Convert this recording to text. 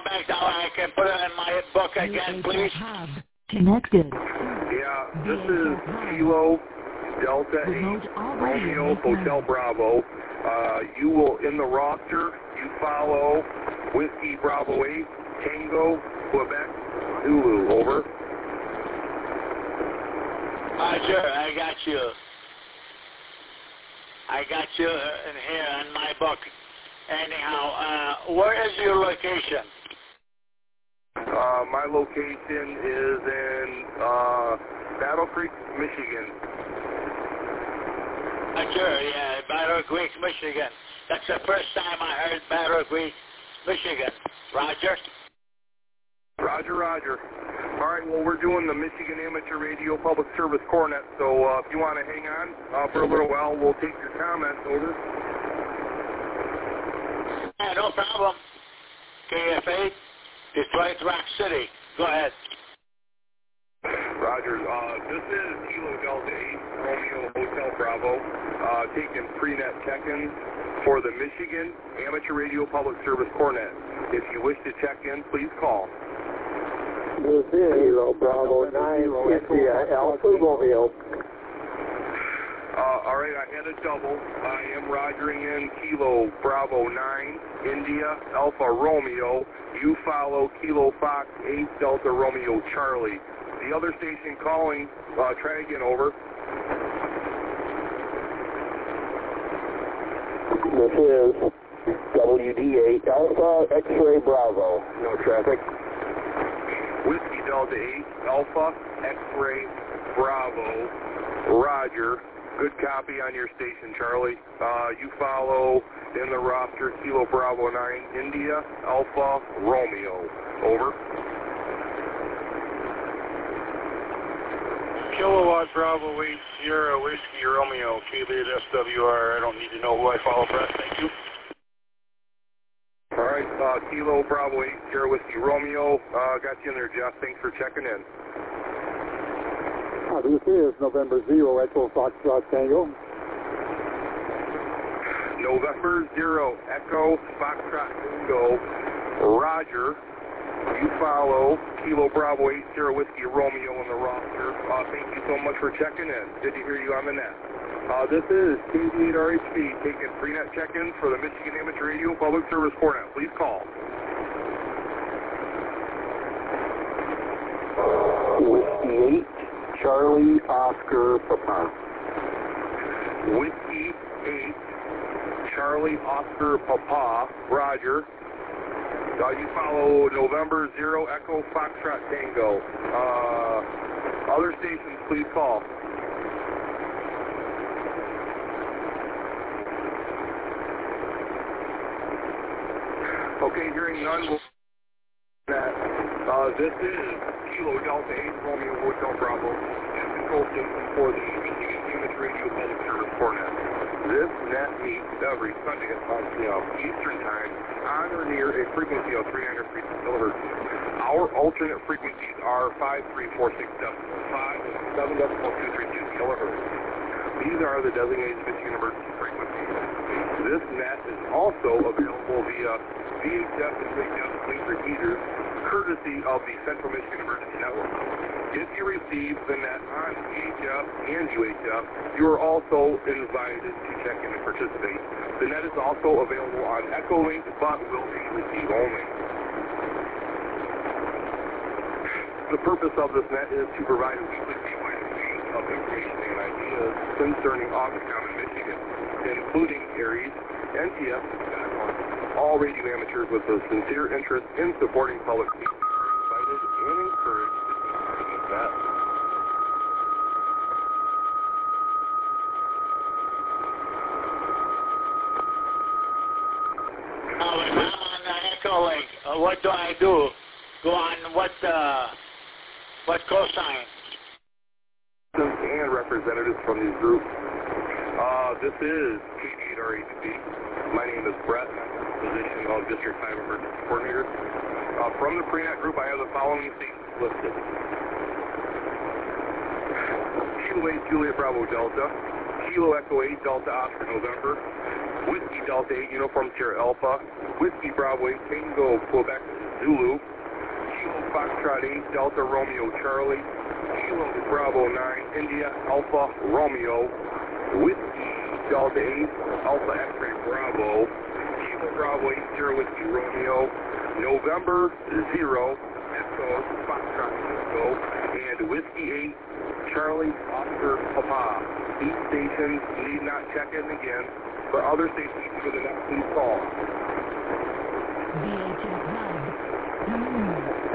come back so I can put it in my book again, please? Connected. Yeah, this is Kilo Delta 8 Romeo Hotel Bravo. You will, in the roster, you follow Whiskey Bravo 8, Tango, Quebec, Zulu. Over. Roger, I got you. I got you in here in my book. Anyhow, where is your location? My location is in Battle Creek, Michigan. Sure, yeah, Battle Creek, Michigan. That's the first time I heard Battle Creek, Michigan. Roger? Roger, roger. All right, well, we're doing the Michigan Amateur Radio Public Service Cornet, so if you want to hang on for a little while, we'll take your comments. Over. Yeah, no problem. KF8, Detroit Rock City. Go ahead. Roger. This is Kilo Delta 8 Romeo Hotel Bravo, taking pre-net check-ins for the Michigan Amateur Radio Public Service Cornet. If you wish to check in, please call. This is Kilo Bravo 9 India Alpha Romeo. All right, I had a double. I am rogering in Kilo Bravo 9 India Alpha Romeo. You follow Kilo Fox 8 Delta Romeo Charlie. The other station calling, try again. Over. This is WD8 Alpha X-Ray Bravo. No traffic. Whiskey Delta 8 Alpha X-Ray Bravo. Roger. Good copy on your station, Charlie. You follow in the roster Kilo Bravo 9 India Alpha Romeo. Over. Kilowatt Bravo 8 Sierra Whiskey Romeo, K-Lead SWR. I don't need to know who I follow for that. Thank you. All right, Kilo Bravo 8 Sierra Whiskey Romeo. Got you in there, Jeff. Thanks for checking in. This is November 0 Echo Foxtrot Tango. November 0 Echo Foxtrot Tango. Roger. You follow Kilo Bravo 8 Sierra Whiskey Romeo in the roster. Thank you so much for checking in. Good to hear you on the net. This is KD8RHB taking pre-net check-ins for the Michigan Amateur Radio Public Service Cornet. Please call. Whiskey 8 Charlie Oscar Papa. Whiskey 8 Charlie Oscar Papa. Roger. You follow November 0 Echo Foxtrot Tango. Other stations, please call. Okay, hearing none. This is Kilo Delta 8 Romeo Hotel Bravo and control system for the Michigan Amateur Radio Public Service Cornet. This net meets every Sunday at 5 p.m. Eastern Time on or near a frequency of 300 kHz. Our alternate frequencies are 53467.5 and 7.232 kHz. These are the designated Michigan emergency frequencies. This net is also available via VHF and VHF link repeaters, courtesy of the Central Michigan Emergency Network. If you receive the net on VHF and UHF, you are also invited to check in and participate. The net is also available on Echolink, but will be receive only. The purpose of this net is to provide a weekly statewide exchange of information and ideas concerning Auxcom in Michigan, including ARES, NTF, and SATCOM. All radio amateurs with a sincere interest in supporting public safety are invited and encouraged to take part in this net. Now, if I'm on the Echolink, what do I do? Go on what cosign? And representatives from these groups. This is KD8RHB. My name is Brett, and I'm in the position of District 5 Emergency Coordinator. From the pre-net group, I have the following stations listed. Kilo 8 Juliet Bravo Delta, Kilo Echo 8 Delta Oscar November, Whiskey Delta 8 Uniform Sierra Alpha, Whiskey Bravo 8 Tango Quebec Zulu, Kilo Foxtrot 8, Delta Romeo Charlie, Kilo Bravo 9, India Alpha Romeo, Whiskey Delta 8, Alpha X-Ray Bravo, Kilo Bravo 8, Sierra Whiskey Romeo, November 0, Echo Foxtrot Echo, and Whiskey 8, Charlie Oscar Papa. 8 stations, need not check in again. For other stations for the next, please call. VHF